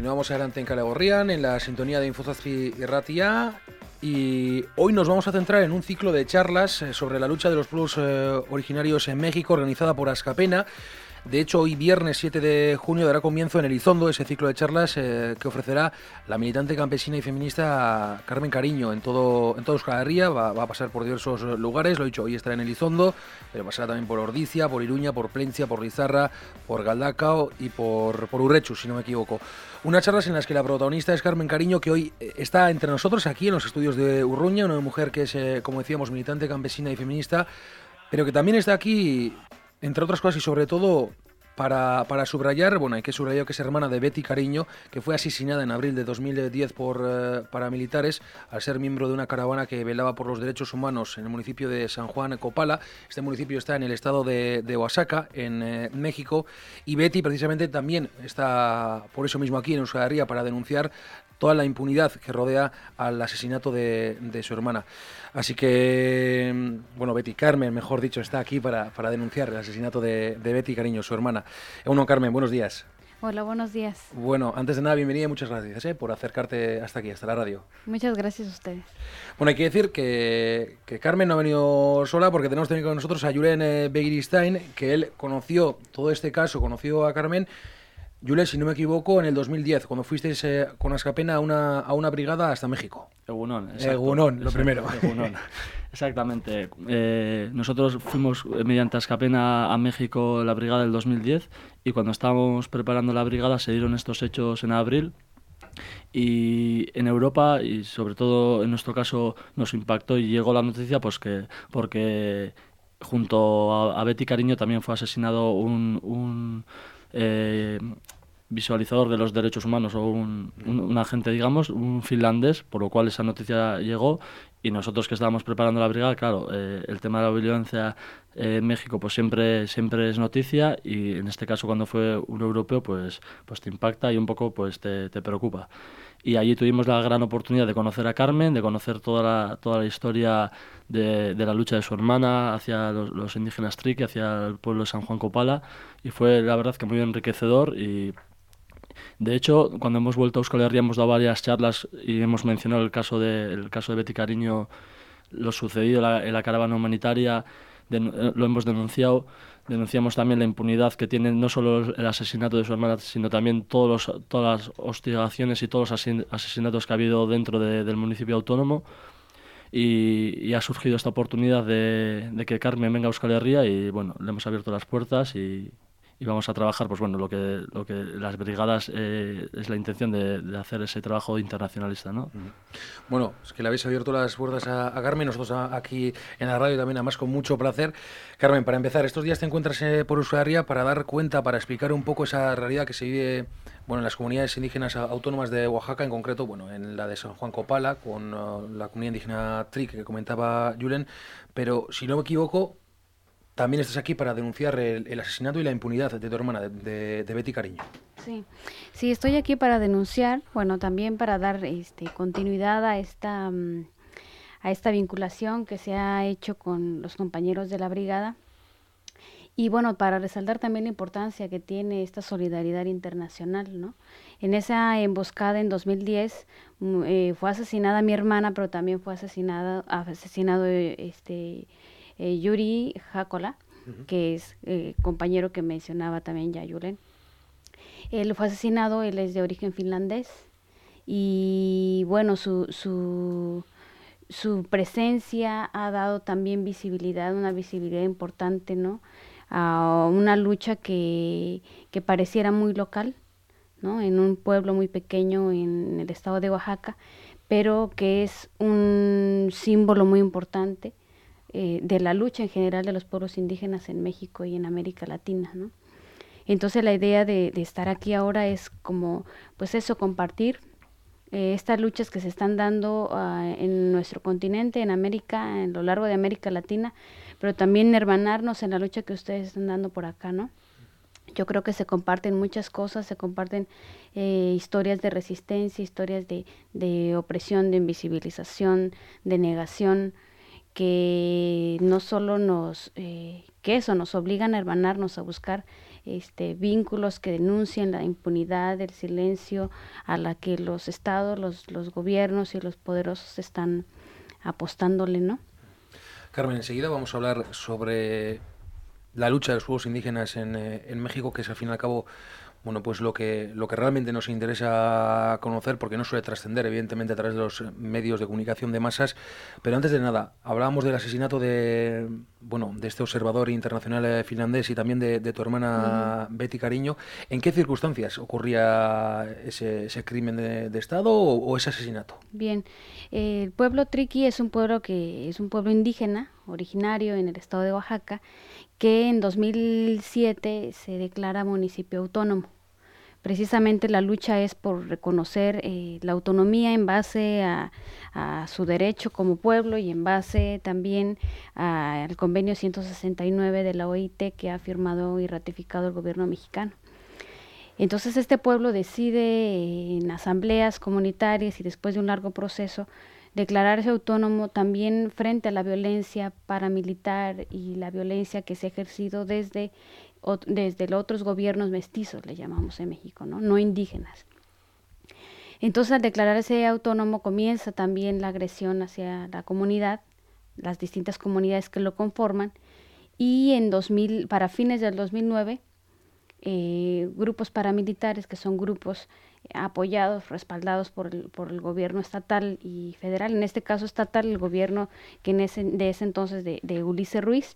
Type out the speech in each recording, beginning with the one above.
continuamos adelante en Kale Gorrian, en la sintonía de Infozazpi y Ratia, y hoy nos vamos a centrar en un ciclo de charlas sobre la lucha de los pueblos originarios en México, organizada por Askapena. De hecho, hoy viernes 7 de junio dará comienzo en Elizondo ese ciclo de charlas que ofrecerá la militante campesina y feminista Carmen Cariño en todo Euskal Herria. Va a pasar por diversos lugares, lo he dicho, hoy estará en Elizondo, pero pasará también por Ordizia, por Iruña, por Plencia, por Lizarra, por Galdakao y por Urrechu, si no me equivoco. Unas charlas en las que la protagonista es Carmen Cariño, que hoy está entre nosotros aquí en los estudios de Urruña, una mujer que es, como decíamos, militante campesina y feminista, pero que también está aquí, entre otras cosas y sobre todo para subrayar, bueno, hay que subrayar que es hermana de Betty Cariño, que fue asesinada en abril de 2010 por paramilitares al ser miembro de una caravana que velaba por los derechos humanos en el municipio de San Juan Copala. Este municipio está en el estado de Oaxaca, en México, y Betty precisamente también está por eso mismo aquí en Euskal Herria para denunciar toda la impunidad que rodea al asesinato de su hermana. Así que, bueno, Betty, Carmen, mejor dicho, está aquí para denunciar el asesinato de Betty Cariño, su hermana. Bueno, Carmen, buenos días. Hola, buenos días. Bueno, antes de nada, bienvenida y muchas gracias por acercarte hasta aquí, hasta la radio. Muchas gracias a ustedes. Bueno, hay que decir que Carmen no ha venido sola porque tenemos también con nosotros a Julen Begiristain, que él conoció todo este caso, conoció a Carmen. Julen, si no me equivoco, en el 2010, cuando fuisteis con Askapena a una brigada hasta México. Egunon, exacto. Egunon, lo primero. Egunon. Exactamente. Nosotros fuimos mediante Askapena a México la brigada del 2010 y cuando estábamos preparando la brigada se dieron estos hechos en abril y en Europa y sobre todo en nuestro caso nos impactó y llegó la noticia pues que porque junto a Betty Cariño también fue asesinado un visualizador de los derechos humanos o un agente, digamos, un finlandés, por lo cual esa noticia llegó y nosotros que estábamos preparando la brigada, claro, el tema de la violencia en México pues siempre es noticia y en este caso cuando fue un europeo pues te impacta y un poco pues te preocupa. Y allí tuvimos la gran oportunidad de conocer a Carmen, de conocer toda la historia de la lucha de su hermana hacia los indígenas Triqui, hacia el pueblo de San Juan Copala, y fue la verdad que muy enriquecedor. Y de hecho, cuando hemos vuelto a Euskal Herria hemos dado varias charlas y hemos mencionado el caso de Betty Cariño, lo sucedido en la caravana humanitaria, lo hemos denunciado. Denunciamos también la impunidad que tiene no solo el asesinato de su hermana, sino también todas las hostigaciones y todos los asesinatos que ha habido dentro del municipio autónomo. Y ha surgido esta oportunidad de que Carmen venga a Euskal Herria y bueno, le hemos abierto las puertas y vamos a trabajar, pues bueno, lo que las brigadas es la intención de hacer ese trabajo internacionalista, ¿no? Bueno, es que le habéis abierto las puertas a Carmen, nosotros aquí en la radio también, además con mucho placer. Carmen, para empezar, estos días te encuentras por Euskal Herria para dar cuenta, para explicar un poco esa realidad que se vive, bueno, en las comunidades indígenas autónomas de Oaxaca, en concreto, bueno, en la de San Juan Copala, con la comunidad indígena Triqui que comentaba Julen, pero si no me equivoco, también estás aquí para denunciar el asesinato y la impunidad de tu hermana, de Betty Cariño. Sí, estoy aquí para denunciar, bueno, también para dar continuidad a esta vinculación que se ha hecho con los compañeros de la brigada. Y bueno, para resaltar también la importancia que tiene esta solidaridad internacional, ¿no? En esa emboscada en 2010 fue asesinada mi hermana, pero también fue asesinado Yuri Jacola, que es compañero que mencionaba también ya Julen. Él fue asesinado, él es de origen finlandés y bueno, su presencia ha dado también una visibilidad importante, ¿no? A una lucha que pareciera muy local, ¿no? En un pueblo muy pequeño en el estado de Oaxaca, pero que es un símbolo muy importante de la lucha en general de los pueblos indígenas en México y en América Latina, ¿no? Entonces la idea de estar aquí ahora es como, pues eso, compartir estas luchas que se están dando en nuestro continente, en América, en lo largo de América Latina, pero también hermanarnos en la lucha que ustedes están dando por acá, ¿no? Yo creo que se comparten muchas cosas, se comparten historias de resistencia, historias de opresión, de invisibilización, de negación, que no solo nos obligan a hermanarnos, a buscar vínculos que denuncian la impunidad, el silencio a la que los estados, los gobiernos y los poderosos están apostándole, ¿no? Carmen, enseguida vamos a hablar sobre la lucha de los pueblos indígenas en México, que es al fin y al cabo, bueno, pues lo que realmente nos interesa conocer, porque no suele trascender, evidentemente, a través de los medios de comunicación de masas. Pero antes de nada, hablábamos del asesinato de este observador internacional finlandés y también de tu hermana Betty Cariño. ¿En qué circunstancias ocurría ese crimen de Estado o ese asesinato? Bien, el pueblo Triqui es un pueblo indígena, originario en el estado de Oaxaca, que en 2007 se declara municipio autónomo. Precisamente la lucha es por reconocer la autonomía en base a su derecho como pueblo y en base también al convenio 169 de la OIT que ha firmado y ratificado el gobierno mexicano. Entonces este pueblo decide en asambleas comunitarias y después de un largo proceso declararse autónomo también frente a la violencia paramilitar y la violencia que se ha ejercido desde los otros gobiernos mestizos, le llamamos en México, no indígenas. Entonces, al declararse autónomo, comienza también la agresión hacia la comunidad, las distintas comunidades que lo conforman, y para fines del 2009, grupos paramilitares, que son grupos apoyados, respaldados por el gobierno estatal y federal, en este caso estatal, el gobierno que de ese entonces de Ulises Ruiz,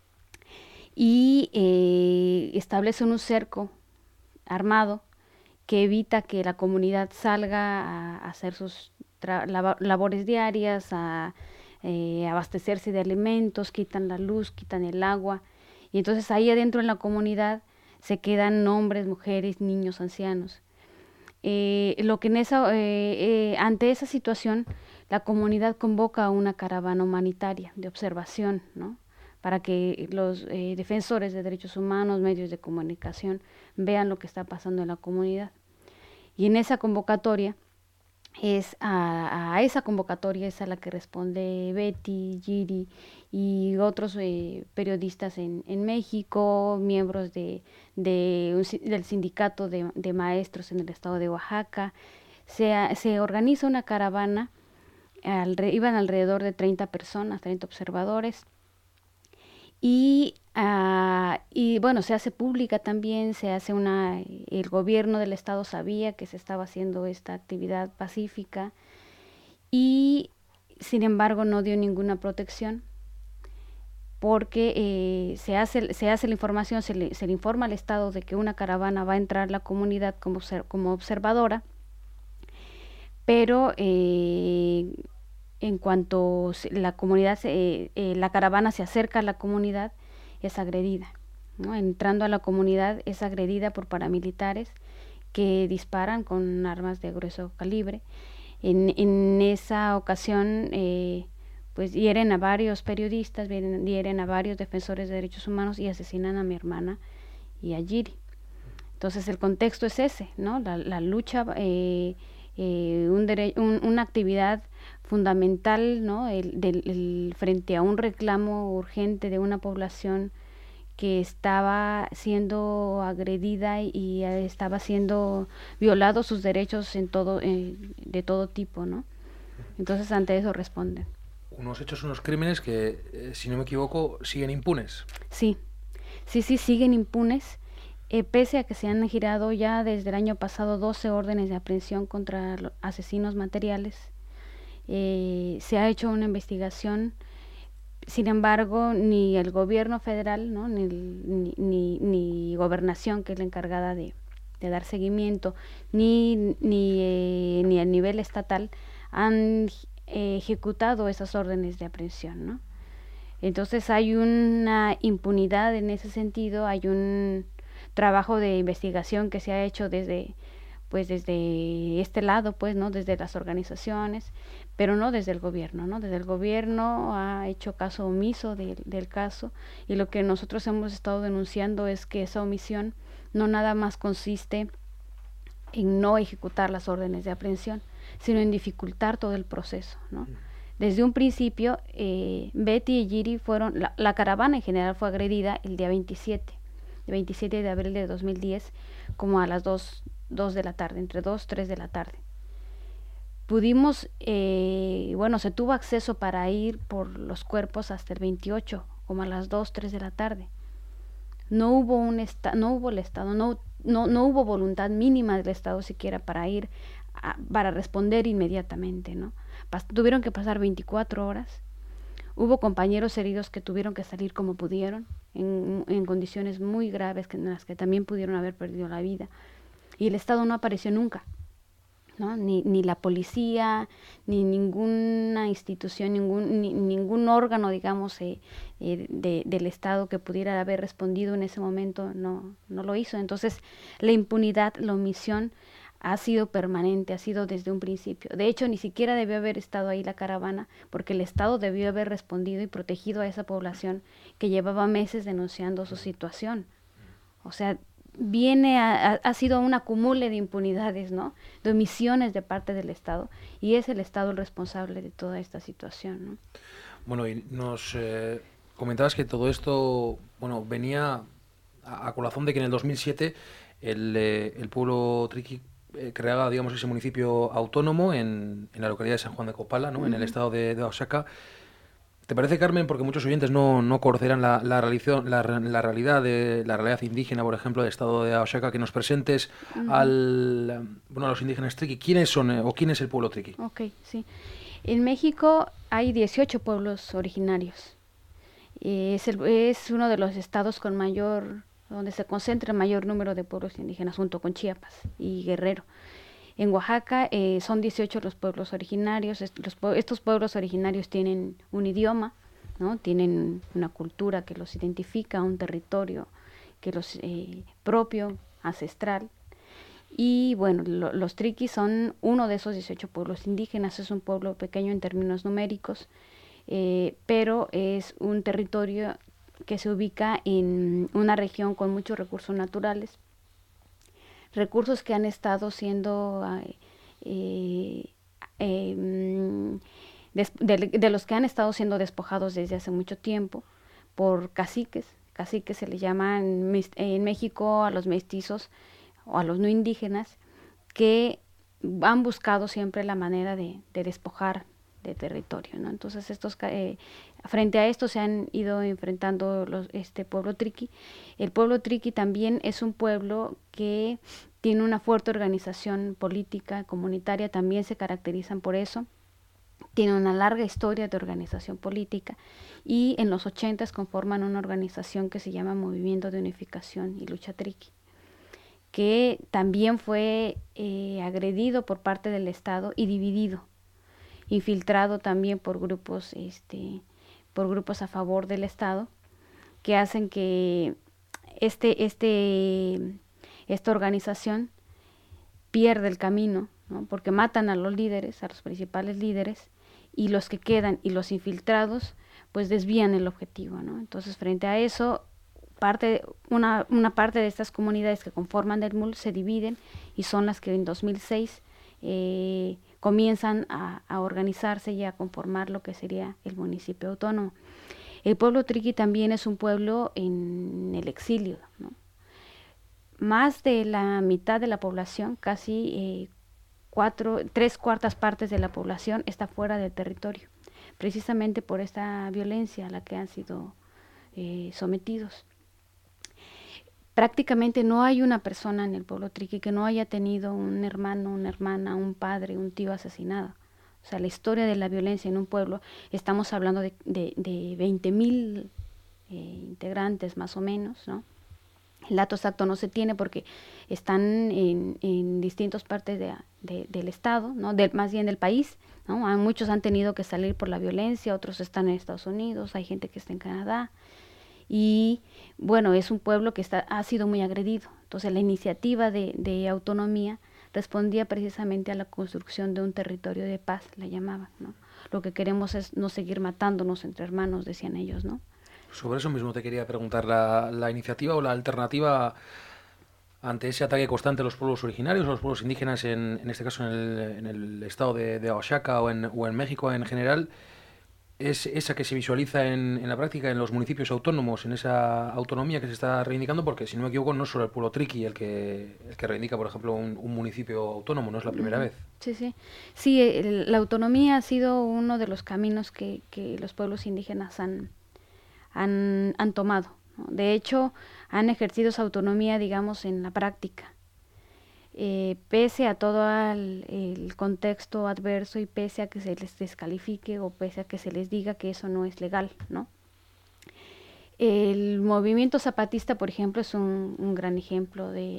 y establecen un cerco armado que evita que la comunidad salga a hacer sus labores diarias, a abastecerse de alimentos, quitan la luz, quitan el agua, y entonces ahí adentro en la comunidad se quedan hombres, mujeres, niños, ancianos. Ante esa situación, la comunidad convoca a una caravana humanitaria de observación, ¿no?, para que los defensores de derechos humanos, medios de comunicación, vean lo que está pasando en la comunidad. Y en esa convocatoria, a esa convocatoria es a la que responde Betty, Giri y otros periodistas en México, miembros del sindicato de maestros en el estado de Oaxaca. Se organiza una caravana, iban alrededor de 30 personas, 30 observadores, y bueno, se hace pública también, el gobierno del estado sabía que se estaba haciendo esta actividad pacífica y sin embargo no dio ninguna protección porque se hace la información, se le informa al estado de que una caravana va a entrar a la comunidad como observadora, pero en cuanto la caravana se acerca a la comunidad, es agredida, ¿no? Entrando a la comunidad es agredida por paramilitares que disparan con armas de grueso calibre. En esa ocasión, pues hieren a varios periodistas, hieren a varios defensores de derechos humanos y asesinan a mi hermana y a Giri. Entonces el contexto es ese, ¿no? La lucha, una actividad fundamental, ¿no?, frente a un reclamo urgente de una población que estaba siendo agredida y estaba siendo violados sus derechos de todo tipo, ¿no? Entonces ante eso responden. Unos hechos, unos crímenes que, si no me equivoco, siguen impunes. Sí, siguen impunes. Pese a que se han girado ya desde el año pasado 12 órdenes de aprehensión contra asesinos materiales, se ha hecho una investigación. Sin embargo, ni el gobierno federal, ¿no?, ni Gobernación, que es la encargada de dar seguimiento, ni a nivel estatal han ejecutado esas órdenes de aprehensión, ¿no? Entonces hay una impunidad en ese sentido, hay un trabajo de investigación que se ha hecho desde este lado, pues, ¿no?, desde las organizaciones, pero no desde el gobierno, ¿no? Desde el gobierno ha hecho caso omiso del caso, y lo que nosotros hemos estado denunciando es que esa omisión no nada más consiste en no ejecutar las órdenes de aprehensión, sino en dificultar todo el proceso, ¿no? Desde un principio, Betty y Giri la caravana en general fue agredida el día 27, 27 de abril de 2010, como a las 2 de la tarde, entre 2 3 de la tarde. Pudimos, se tuvo acceso para ir por los cuerpos hasta el 28, como a las 2 3 de la tarde. No hubo el Estado, no hubo voluntad mínima del Estado siquiera para ir, para responder inmediatamente, ¿no? Tuvieron que pasar 24 horas. Hubo compañeros heridos que tuvieron que salir como pudieron, en condiciones muy graves, en las que también pudieron haber perdido la vida. Y el Estado no apareció nunca, ¿no? Ni la policía, ni ninguna institución, ningún órgano, digamos, del Estado que pudiera haber respondido en ese momento, no lo hizo. Entonces, la impunidad, la omisión ha sido permanente, ha sido desde un principio. De hecho, ni siquiera debió haber estado ahí la caravana, porque el Estado debió haber respondido y protegido a esa población que llevaba meses denunciando su situación. O sea, ha sido un acumule de impunidades, ¿no? De omisiones de parte del Estado, y es el Estado el responsable de toda esta situación, ¿no? Bueno, y nos comentabas que todo esto, venía a colación de que en el 2007 el pueblo triqui creaba, digamos, ese municipio autónomo en la localidad de San Juan de Copala, ¿no? En el estado de Oaxaca. ¿Te parece, Carmen, porque muchos oyentes no conocerán la realidad indígena, por ejemplo, del estado de Oaxaca, que nos presentes a los indígenas triqui? ¿Quiénes son o quién es el pueblo triqui? Ok, sí. En México hay 18 pueblos originarios. Es uno de los estados donde se concentra el mayor número de pueblos indígenas, junto con Chiapas y Guerrero. En Oaxaca son 18 los pueblos originarios. Estos pueblos originarios tienen un idioma, ¿no? Tienen una cultura que los identifica, un territorio que los propio, ancestral. Y bueno, los triquis son uno de esos 18 pueblos indígenas. Es un pueblo pequeño en términos numéricos, pero es un territorio que se ubica en una región con muchos recursos naturales, recursos que han estado siendo de los que han estado siendo despojados desde hace mucho tiempo por caciques. Caciques se le llaman en México a los mestizos o a los no indígenas, que han buscado siempre la manera de despojar de territorio, ¿no? Entonces frente a esto se han ido enfrentando este pueblo triqui. El pueblo triqui también es un pueblo que tiene una fuerte organización política, comunitaria, también se caracterizan por eso. Tiene una larga historia de organización política, y en los 80s conforman una organización que se llama Movimiento de Unificación y Lucha Triqui, que también fue agredido por parte del Estado y dividido, infiltrado también por grupos a favor del Estado, que hacen que esta organización pierda el camino, ¿no? Porque matan a los líderes, a los principales líderes, y los que quedan y los infiltrados pues desvían el objetivo, ¿no? Entonces, frente a eso, una parte de estas comunidades que conforman el MUL se dividen, y son las que en 2006 comienzan a organizarse y a conformar lo que sería el municipio autónomo. El pueblo triqui también es un pueblo en el exilio, ¿no? Más de la mitad de la población, casi 3/4 partes de la población, está fuera del territorio, precisamente por esta violencia a la que han sido sometidos. Prácticamente no hay una persona en el pueblo triqui que no haya tenido un hermano, una hermana, un padre, un tío asesinado. O sea, la historia de la violencia en un pueblo, estamos hablando de 20,000 integrantes más o menos, ¿no? El dato exacto no se tiene porque están en distintas partes del estado, ¿no? Más bien del país, ¿no? Muchos han tenido que salir por la violencia, otros están en Estados Unidos, hay gente que está en Canadá. Y bueno, es un pueblo que ha sido muy agredido. Entonces la iniciativa de autonomía respondía precisamente a la construcción de un territorio de paz, la llamaban, ¿no? Lo que queremos es no seguir matándonos entre hermanos, decían ellos, ¿no? Sobre eso mismo te quería preguntar, la iniciativa o la alternativa ante ese ataque constante a los pueblos originarios, a los pueblos indígenas, en este caso en el estado de Oaxaca o en México en general. es esa que se visualiza en la práctica en los municipios autónomos, en esa autonomía que se está reivindicando, porque si no me equivoco no es solo el pueblo triqui el que reivindica, por ejemplo, un municipio autónomo, no es la primera vez. Sí, sí. Sí, la autonomía ha sido uno de los caminos que los pueblos indígenas han tomado, ¿no? De hecho, han ejercido su autonomía, digamos, en la práctica. Pese a todo el contexto adverso y pese a que se les descalifique o pese a que se les diga que eso no es legal, ¿no? El movimiento zapatista, por ejemplo, es un gran ejemplo de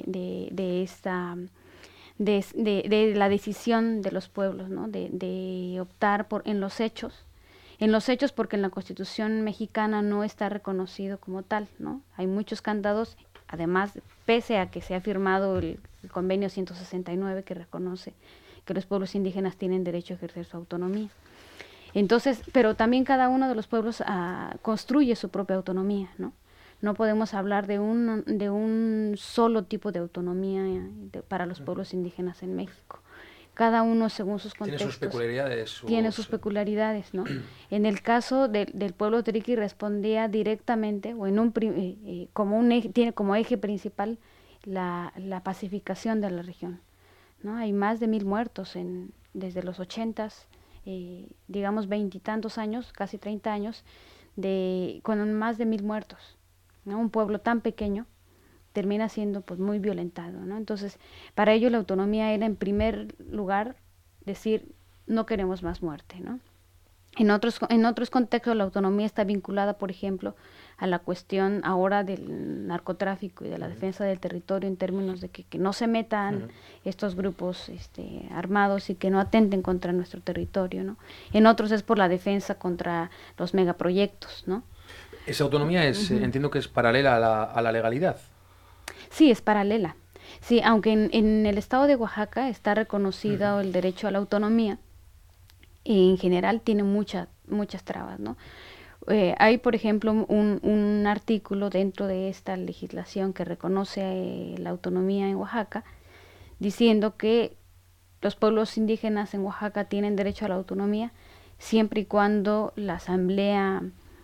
la decisión de los pueblos, ¿no? De optar en los hechos, porque en la Constitución mexicana no está reconocido como tal, ¿no? Hay muchos candados, además, pese a que se ha firmado el convenio 169 que reconoce que los pueblos indígenas tienen derecho a ejercer su autonomía. Entonces, pero también cada uno de los pueblos construye su propia autonomía, ¿no? No podemos hablar de un solo tipo de autonomía para los pueblos indígenas en México. Cada uno según sus contextos. Tiene sus peculiaridades. Tiene sus peculiaridades, ¿no? En el caso del pueblo triqui respondía directamente o tiene como eje principal la pacificación de la región, ¿no? Hay más de 1000 muertos desde los 80s, digamos 20 y tantos años, casi 30 años, con más de 1000 muertos, ¿no? Un pueblo tan pequeño termina siendo pues muy violentado, ¿no? Entonces, para ello la autonomía era en primer lugar decir no queremos más muerte, ¿no? En otros contextos la autonomía está vinculada, por ejemplo, a la cuestión ahora del narcotráfico y de la defensa del territorio en términos de que no se metan estos grupos armados y que no atenten contra nuestro territorio, ¿no? En otros es por la defensa contra los megaproyectos, ¿no? Esa autonomía entiendo que es paralela a la legalidad. Sí, es paralela. Sí, aunque en el estado de Oaxaca está reconocido el derecho a la autonomía, y en general tiene muchas trabas, ¿no? Hay, por ejemplo, un artículo dentro de esta legislación que reconoce la autonomía en Oaxaca, diciendo que los pueblos indígenas en Oaxaca tienen derecho a la autonomía siempre y cuando la asamblea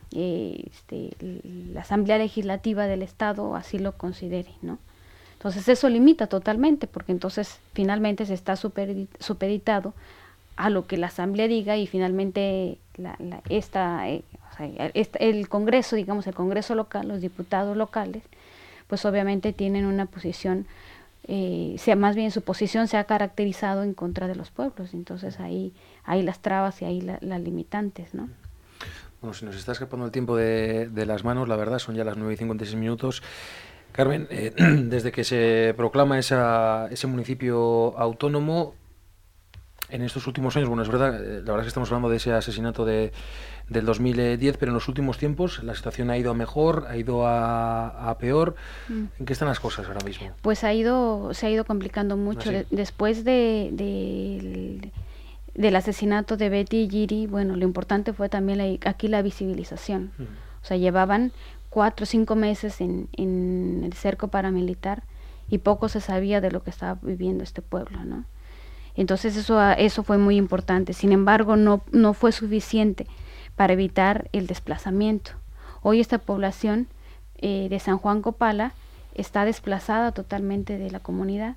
legislativa del estado así lo considere, ¿no? Entonces eso limita totalmente, porque entonces finalmente se está supeditado a lo que la asamblea diga y finalmente el Congreso, digamos el Congreso local, los diputados locales, pues obviamente tienen una posición, más bien su posición se ha caracterizado en contra de los pueblos, entonces ahí las trabas y ahí las limitantes, ¿no? Bueno, se nos está escapando el tiempo de las manos, la verdad, son ya las 9:56. Carmen, desde que se proclama ese municipio autónomo, en estos últimos años, bueno, es verdad, la verdad es que estamos hablando de ese asesinato del 2010, pero en los últimos tiempos la situación ha ido a mejor, ha ido a peor. ¿En qué están las cosas ahora mismo? Pues se ha ido complicando mucho. ¿Ah, sí? Después del asesinato de Betty y Giri, bueno, lo importante fue también aquí la visibilización. O sea, llevaban 4 o 5 meses en el cerco paramilitar y poco se sabía de lo que estaba viviendo este pueblo, ¿no? Entonces eso fue muy importante. Sin embargo, no fue suficiente para evitar el desplazamiento. Hoy esta población de San Juan Copala está desplazada totalmente de la comunidad.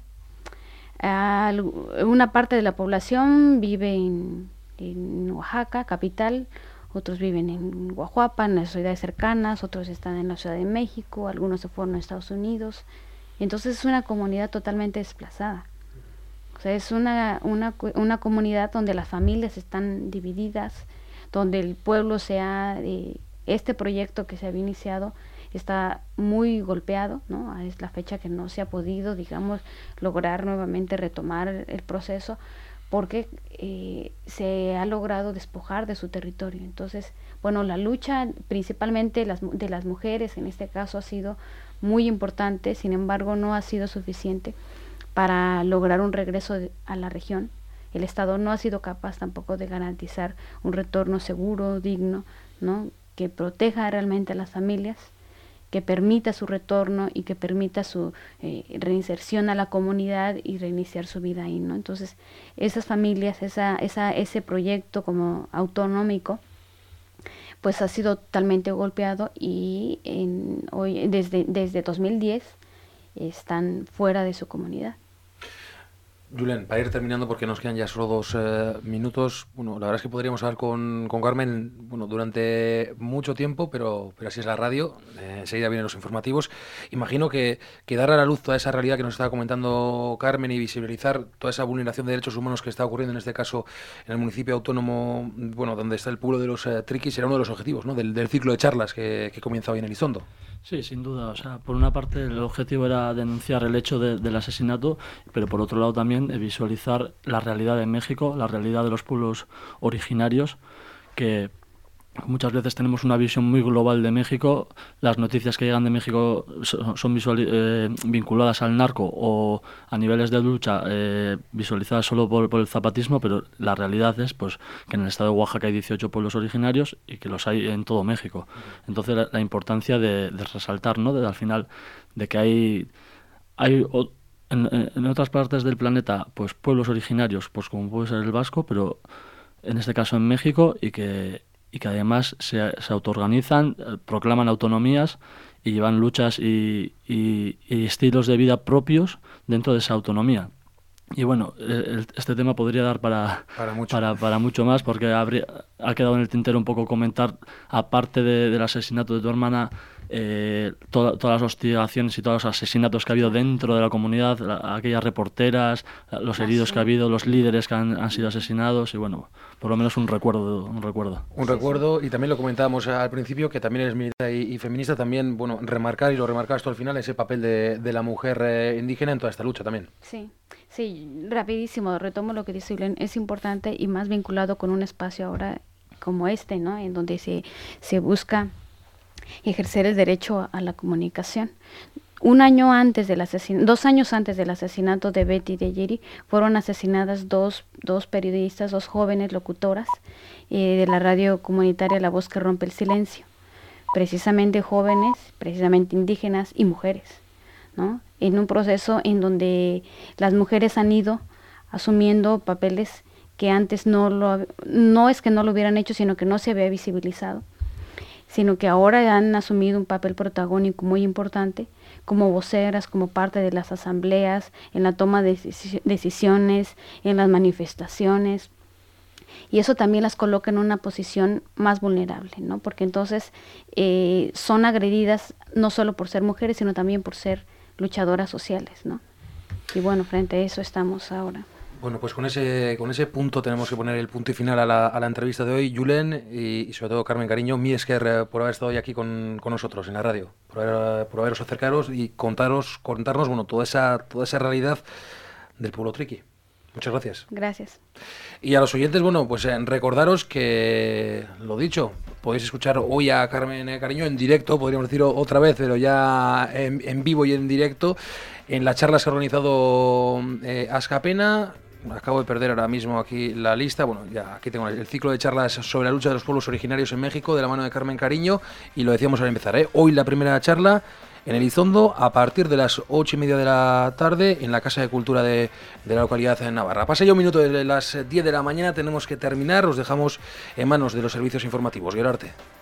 Una parte de la población vive en Oaxaca, capital, otros viven en Guajuapan, en las ciudades cercanas, otros están en la Ciudad de México, algunos se fueron a Estados Unidos. Entonces es una comunidad totalmente desplazada. O sea, es una comunidad donde las familias están divididas, donde el pueblo este proyecto que se había iniciado está muy golpeado, ¿no? Es la fecha que no se ha podido, digamos, lograr nuevamente retomar el proceso porque se ha logrado despojar de su territorio. Entonces, bueno, la lucha principalmente de las mujeres en este caso ha sido muy importante, sin embargo no ha sido suficiente para lograr un regreso a la región. El Estado no ha sido capaz tampoco de garantizar un retorno seguro, digno, ¿no? Que proteja realmente a las familias, que permita su retorno y que permita su reinserción a la comunidad y reiniciar su vida ahí, ¿no? Entonces, esas familias, ese proyecto como autonómico, pues ha sido totalmente golpeado y hoy desde 2010 están fuera de su comunidad. Julen, para ir terminando, porque nos quedan ya solo 2 minutos, bueno, la verdad es que podríamos hablar con Carmen, bueno, durante mucho tiempo, pero así es la radio, enseguida vienen los informativos. Imagino que dar a la luz toda esa realidad que nos estaba comentando Carmen y visibilizar toda esa vulneración de derechos humanos que está ocurriendo, en este caso en el municipio autónomo, bueno, donde está el pueblo de los Triquis, será uno de los objetivos, ¿no?, del ciclo de charlas que comienza hoy en Elizondo. Sí, sin duda. O sea, por una parte el objetivo era denunciar el hecho del asesinato, pero por otro lado también visualizar la realidad de México, la realidad de los pueblos originarios, que muchas veces tenemos una visión muy global de México. Las noticias que llegan de México son vinculadas al narco o a niveles de lucha visualizadas solo por el zapatismo, pero la realidad es pues que en el estado de Oaxaca hay 18 pueblos originarios y que los hay en todo México. Entonces la importancia de resaltar, ¿no?, al final, de que hay en otras partes del planeta pues pueblos originarios, pues como puede ser el vasco, pero en este caso en México, y que además se autoorganizan, proclaman autonomías y llevan luchas y estilos de vida propios dentro de esa autonomía. Y bueno, este tema podría dar para mucho más, porque ha quedado en el tintero un poco comentar, aparte del asesinato de tu hermana, todas las hostigaciones y todos los asesinatos que ha habido dentro de la comunidad, aquellas reporteras, los heridos que ha habido, los líderes que han sido asesinados, y bueno, por lo menos un recuerdo. Un recuerdo, y también lo comentábamos al principio, que también eres militar y feminista, también, bueno, remarcar, y lo remarcabas tú al final, ese papel de la mujer indígena en toda esta lucha también. Sí, rapidísimo, retomo lo que dice Julen, es importante y más vinculado con un espacio ahora como este, ¿no?, en donde se busca ejercer el derecho a la comunicación. 2 años antes del asesinato de Betty de Yeri, fueron asesinadas dos periodistas, 2 jóvenes locutoras de la radio comunitaria La Voz que Rompe el Silencio, precisamente jóvenes, precisamente indígenas y mujeres, ¿no?, en un proceso en donde las mujeres han ido asumiendo papeles que antes no es que no lo hubieran hecho, sino que no se había visibilizado, sino que ahora han asumido un papel protagónico muy importante, como voceras, como parte de las asambleas, en la toma de decisiones, en las manifestaciones, y eso también las coloca en una posición más vulnerable, ¿no?, porque entonces son agredidas no solo por ser mujeres, sino también por ser luchadoras sociales, ¿no? Y bueno, frente a eso estamos ahora. Bueno, pues con ese punto tenemos que poner el punto y final a la entrevista de hoy. Julen y sobre todo Carmen Cariño, mi esker por haber estado hoy aquí con nosotros en la radio, por haberos acercaros y contarnos, bueno, toda esa realidad del pueblo triqui. Muchas gracias. Gracias. Y a los oyentes, bueno, pues recordaros que, lo dicho, podéis escuchar hoy a Carmen Cariño en directo, podríamos decir otra vez, pero ya en vivo y en directo, en las charlas que ha organizado Askapena. Acabo de perder ahora mismo aquí la lista. Bueno, ya aquí tengo el ciclo de charlas sobre la lucha de los pueblos originarios en México, de la mano de Carmen Cariño, y lo decíamos al empezar, hoy la primera charla en Elizondo a partir de las 8:30 de la tarde en la Casa de Cultura de la localidad de Navarra. Pasa ya un minuto de las 10 de la mañana, tenemos que terminar, os dejamos en manos de los servicios informativos. Gerarte.